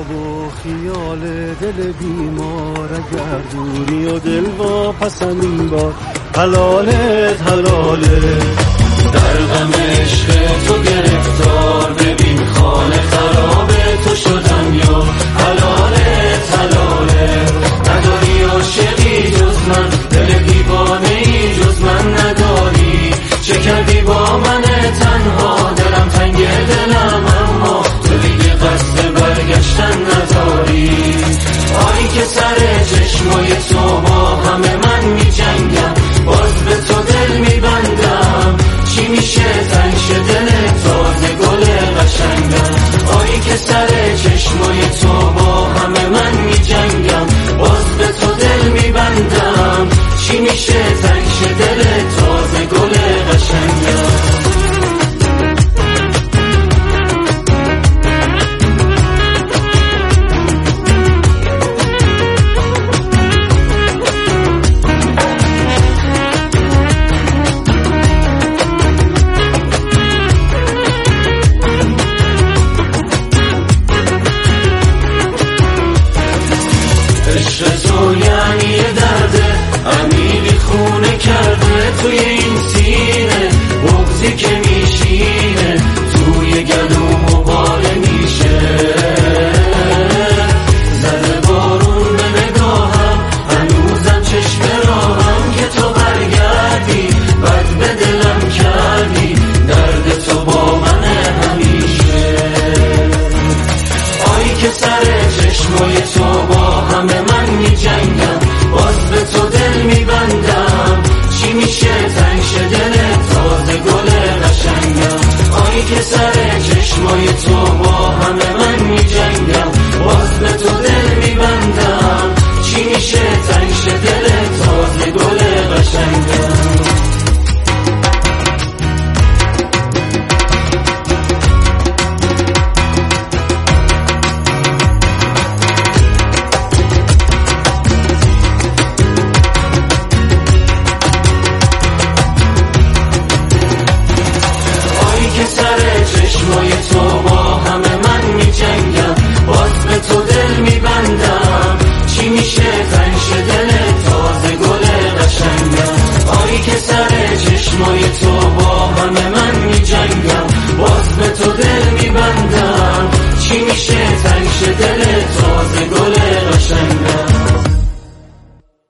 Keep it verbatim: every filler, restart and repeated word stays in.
خواب و خیال دل بیمار، اگر دوری و دل واپس این بار حلالت حلاله. در غم عشق تو گرفتار، ببین خانه خراب تو شدم یا حلالت حلاله. نداری عاشقی جز من، دل دیوانه ای جز من نداری. چه کردی با من تنها، دلم تنگ دلم اما تو دیگه قصد برگشتن نداری. آی که سر چشمای تو با همه من می جنگم، باز به تو دل می بندم. چی میشه تنگ شه دل تازه گل قشنگم. آی که سر چشمای تو با همه من می جنگم، باز به تو دل می بندم. چی میشه تنگ شه دل تازه گل قشنگم. عشق تو یعنی یه درده عمیقی خونه کرده توی این سینه، بغضی که می